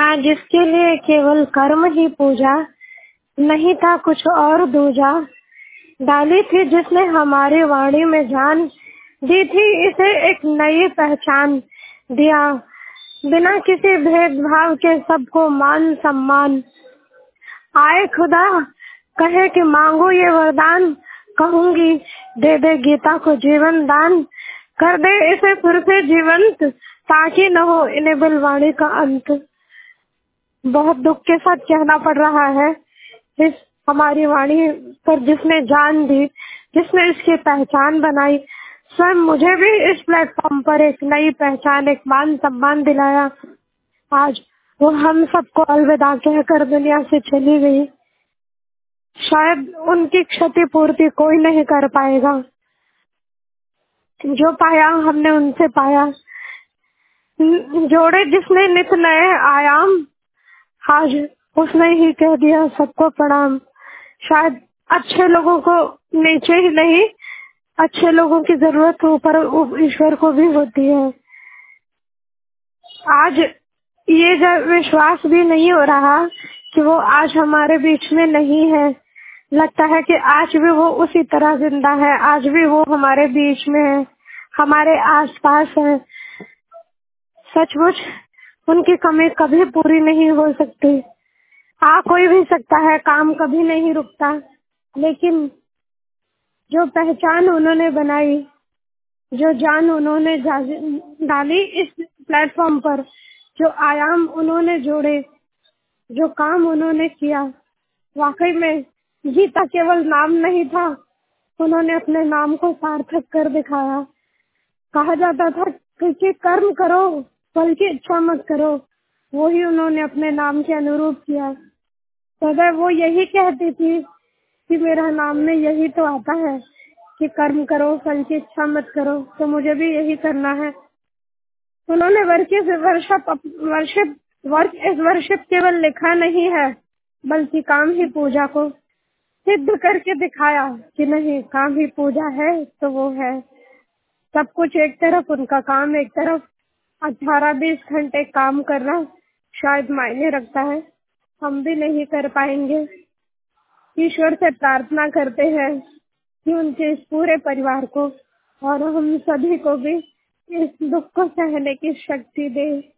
जिसके लिए केवल कर्म ही पूजा, नहीं था कुछ और दूजा। डाली थी जिसने हमारी वाणी में जान, दी थी इसे एक नई पहचान। दिया बिना किसी भेदभाव के सबको मान सम्मान। आए खुदा कहे कि मांगो ये वरदान, कहूंगी दे दे गीता को जीवन दान। कर दे इसे फिर से जीवंत, ताकि न हो इन्हें बलवाणी का अंत। बहुत दुख के साथ कहना पड़ रहा है इस हमारी वाणी पर जिसने जान दी, जिसने इसकी पहचान बनाई, स्वयं मुझे भी इस प्लेटफॉर्म पर एक नई पहचान, एक मान सम्मान दिलाया। आज वो हम सबको अलविदा कहकर दुनिया से चली गई। शायद उनकी क्षतिपूर्ति कोई नहीं कर पाएगा। जो पाया हमने उनसे पाया। जोड़े जिसने नित नए आयाम, आज उसने ही कह दिया सबको प्रणाम। शायद अच्छे लोगों को नीचे ही नहीं, अच्छे लोगों की जरूरत ऊपर ईश्वर को भी होती है। आज ये विश्वास भी नहीं हो रहा कि वो आज हमारे बीच में नहीं है। लगता है कि आज भी वो उसी तरह जिंदा है, आज भी वो हमारे बीच में है, हमारे आसपास है। सचमुच उनकी कमी कभी पूरी नहीं हो सकती। आ कोई भी सकता है, काम कभी नहीं रुकता, लेकिन जो पहचान उन्होंने बनाई, जो जान उन्होंने डाली इस प्लेटफॉर्म पर, जो आयाम उन्होंने जोड़े, जो काम उन्होंने किया, वाकई में गीता केवल नाम नहीं था, उन्होंने अपने नाम को सार्थक कर दिखाया। कहा जाता था कि कर्म करो, फल की इच्छा मत करो, वो ही उन्होंने अपने नाम के अनुरूप किया। सदैव वो यही कहती थी कि मेरा नाम में यही तो आता है कि कर्म करो, फल की इच्छा मत करो, तो मुझे भी यही करना है। उन्होंने वर्क इस वर्शिप केवल लिखा नहीं है, बल्कि काम ही पूजा को सिद्ध करके दिखाया कि नहीं, काम ही पूजा है तो वो है। सब कुछ एक तरफ, उनका काम एक तरफ। 18-20 घंटे काम करना शायद मायने रखता है, हम भी नहीं कर पाएंगे। ईश्वर से प्रार्थना करते हैं कि उनके इस पूरे परिवार को और हम सभी को भी इस दुख को सहने की शक्ति दे।